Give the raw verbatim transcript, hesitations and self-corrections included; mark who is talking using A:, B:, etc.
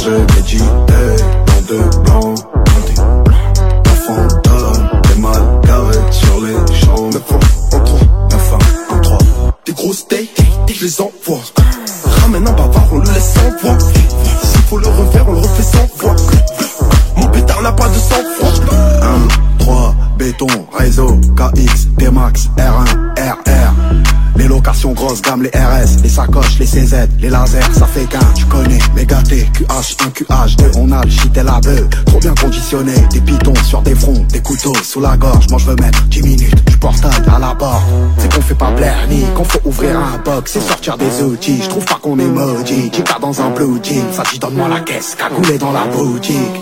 A: charge Medji, hey, dans deux blancs, un fantôme, des mal garés sur les champs. neuf un un trois, neuf un un trois. Des grosses steaks, je les envoie. Ramène un bavard, on le laisse sans voix. S'il faut le refaire, on le refait sans voix. Mon pétard n'a pas de sang-froid. un, trois, béton, réseau, K X, T-Max, R un, R R. Les locations grosses gamme, les R S, les sacoches, les C Z, les lasers, ça fait qu'un, tu connais. Méga T, Q H un, Q H deux, on a le shit et la beuh. Trop bien conditionné, des pitons sur des fronts, des couteaux sous la gorge. Moi je veux mettre dix minutes, du portail à la barre. C'est qu'on fait pas blaire ni qu'on faut ouvrir un box, c'est sortir des outils. Je trouve pas qu'on est maudit, Chica dans un blue jean, ça dit donne-moi la caisse, cagoulé dans la boutique.